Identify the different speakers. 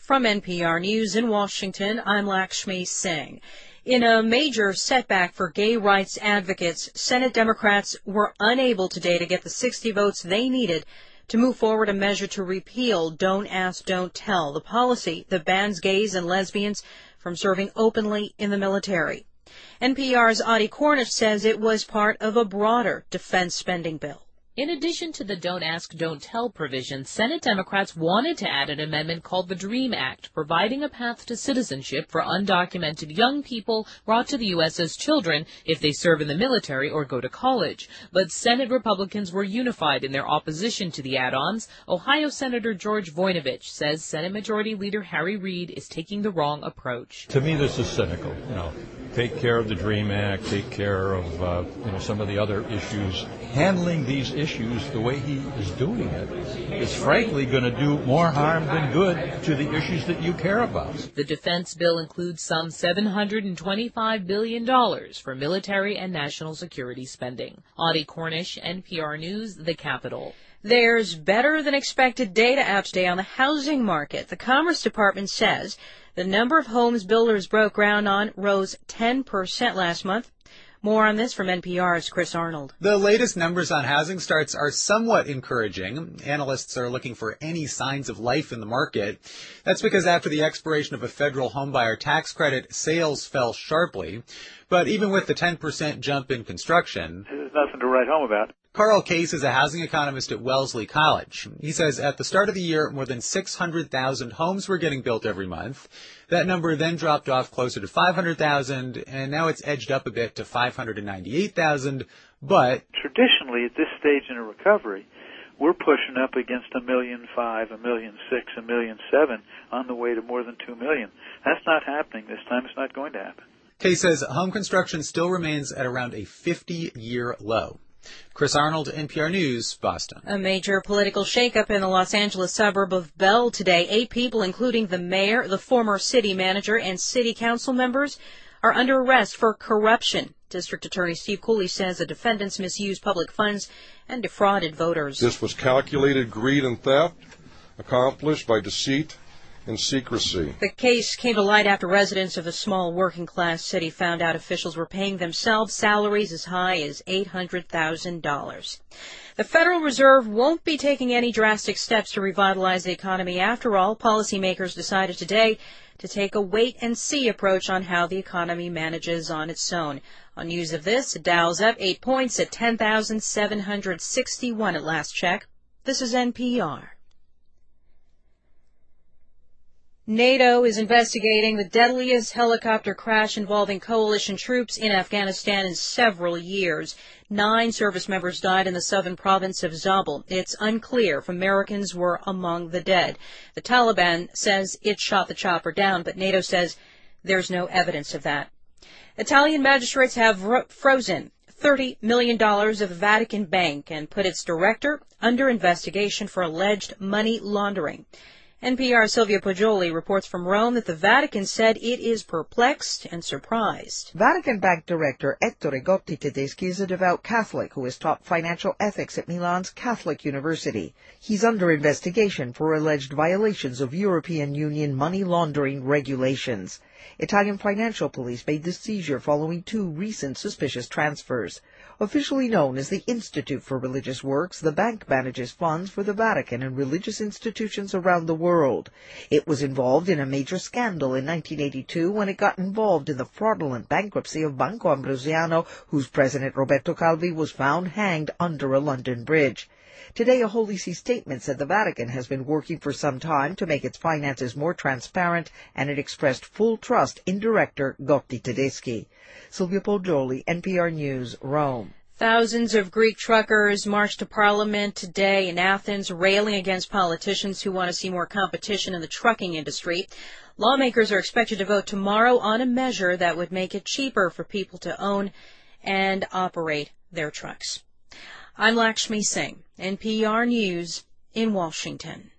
Speaker 1: From NPR News in Washington, I'm Lakshmi Singh. In a major setback for gay rights advocates, Senate Democrats were unable today to get the 60 votes they needed to move forward a measure to repeal Don't Ask, Don't Tell, the policy that bans gays and lesbians from serving openly in the military. NPR's Audie Cornish says it was part of a broader defense spending bill.
Speaker 2: In addition to the Don't Ask, Don't Tell provision, Senate Democrats wanted to add an amendment called the DREAM Act, providing a path to citizenship for undocumented young people brought to the U.S. as children if they serve in the military or go to college. But Senate Republicans were unified in their opposition to the add-ons. Ohio Senator George Voinovich says Senate Majority Leader Harry Reid is taking the wrong approach.
Speaker 3: To me, this is cynical. Take care of the DREAM Act, take care of some of the other issues. Handling these issues the way he is doing it is frankly going to do more harm than good to the issues that you care about.
Speaker 2: The defense bill includes some $725 billion for military and national security spending. Audie Cornish, NPR News, the Capitol.
Speaker 1: There's better than expected data out today on the housing market. The Commerce Department says the number of homes builders broke ground on rose 10% last month. More on this from NPR's Chris Arnold.
Speaker 4: The latest numbers on housing starts are somewhat encouraging. Analysts are looking for any signs of life in the market. That's because after the expiration of a federal homebuyer tax credit, sales fell sharply. But even with the 10% jump in construction,
Speaker 5: there's nothing to write home about.
Speaker 4: Carl Case is a housing economist at Wellesley College. He says at the start of the year, more than 600,000 homes were getting built every month. That number then dropped off closer to 500,000, and now it's edged up a bit to 598,000. But
Speaker 5: traditionally, at this stage in a recovery, we're pushing up against 1.5 million, 1.6 million, 1.7 million on the way to more than 2 million. That's not happening this time. It's not going to happen.
Speaker 4: Case says home construction still remains at around a 50-year low. Chris Arnold, NPR News, Boston.
Speaker 1: A major political shakeup in the Los Angeles suburb of Bell today. 8 people, including the mayor, the former city manager, and city council members, are under arrest for corruption. District Attorney Steve Cooley says the defendants misused public funds and defrauded voters.
Speaker 6: This was calculated greed and theft, accomplished by deceit and secrecy.
Speaker 1: The case came to light after residents of a small working-class city found out officials were paying themselves salaries as high as $800,000. The Federal Reserve won't be taking any drastic steps to revitalize the economy. After all, policymakers decided today to take a wait-and-see approach on how the economy manages on its own. On news of this, the Dow's up 8 points at 10,761 at last check. This is NPR. NATO is investigating the deadliest helicopter crash involving coalition troops in Afghanistan in several years. 9 service members died in the southern province of Zabul. It's unclear if Americans were among the dead. The Taliban says it shot the chopper down, but NATO says there's no evidence of that. Italian magistrates have frozen $30 million of the Vatican Bank and put its director under investigation for alleged money laundering. NPR's Sylvia Poggioli reports from Rome that the Vatican said it is perplexed and surprised.
Speaker 7: Vatican Bank Director Ettore Gotti Tedeschi is a devout Catholic who has taught financial ethics at Milan's Catholic University. He's under investigation for alleged violations of European Union money laundering regulations. Italian financial police made the seizure following 2 recent suspicious transfers. Officially known as the Institute for Religious Works, the bank manages funds for the Vatican and religious institutions around the world. It was involved in a major scandal in 1982 when it got involved in the fraudulent bankruptcy of Banco Ambrosiano, whose president Roberto Calvi was found hanged under a London bridge. Today, a Holy See statement said the Vatican has been working for some time to make its finances more transparent, and it expressed full trust in Director Gotti Tedeschi. Sylvia Poggioli, NPR News, Rome.
Speaker 1: Thousands of Greek truckers marched to Parliament today in Athens, railing against politicians who want to see more competition in the trucking industry. Lawmakers are expected to vote tomorrow on a measure that would make it cheaper for people to own and operate their trucks. I'm Lakshmi Singh, NPR News in Washington.